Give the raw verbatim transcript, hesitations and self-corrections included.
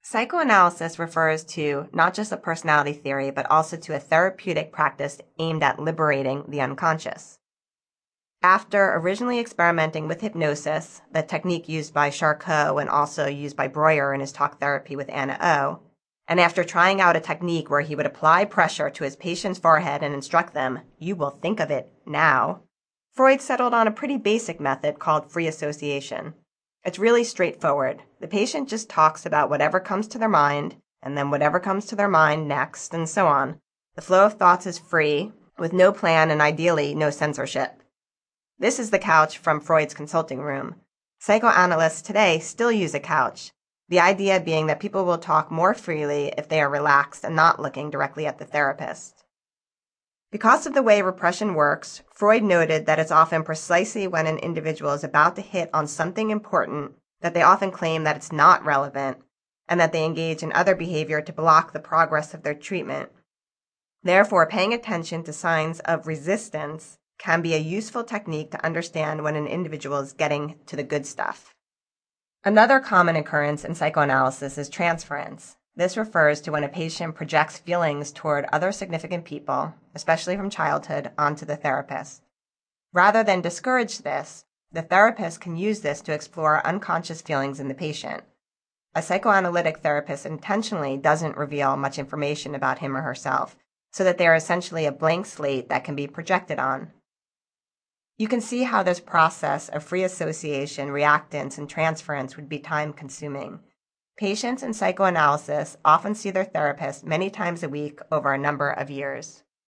Psychoanalysis refers to not just a personality theory, but also to a therapeutic practice aimed at liberating the unconscious. After originally experimenting with hypnosis, the technique used by Charcot and also used by Breuer in his talk therapy with Anna O, and after trying out a technique where he would apply pressure to his patient's forehead and instruct them, "You will think of it now," Freud settled on a pretty basic method called free association. It's really straightforward. The patient just talks about whatever comes to their mind, and then whatever comes to their mind next, and so on. The flow of thoughts is free, with no plan and ideally no censorship. This is the couch from Freud's consulting room. Psychoanalysts today still use a couch, the idea being that people will talk more freely if they are relaxed and not looking directly at the therapist. Because of the way repression works, Freud noted that it's often precisely when an individual is about to hit on something important that they often claim that it's not relevant, and that they engage in other behavior to block the progress of their treatment. Therefore, paying attention to signs of resistance can be a useful technique to understand when an individual is getting to the good stuff. Another common occurrence in psychoanalysis is transference. This refers to when a patient projects feelings toward other significant people, especially from childhood, onto the therapist. Rather than discourage this, the therapist can use this to explore unconscious feelings in the patient. A psychoanalytic therapist intentionally doesn't reveal much information about him or herself, so that they are essentially a blank slate that can be projected on. You can see how this process of free association, reactance, and transference would be time-consuming. Patients in psychoanalysis often see their therapist many times a week over a number of years.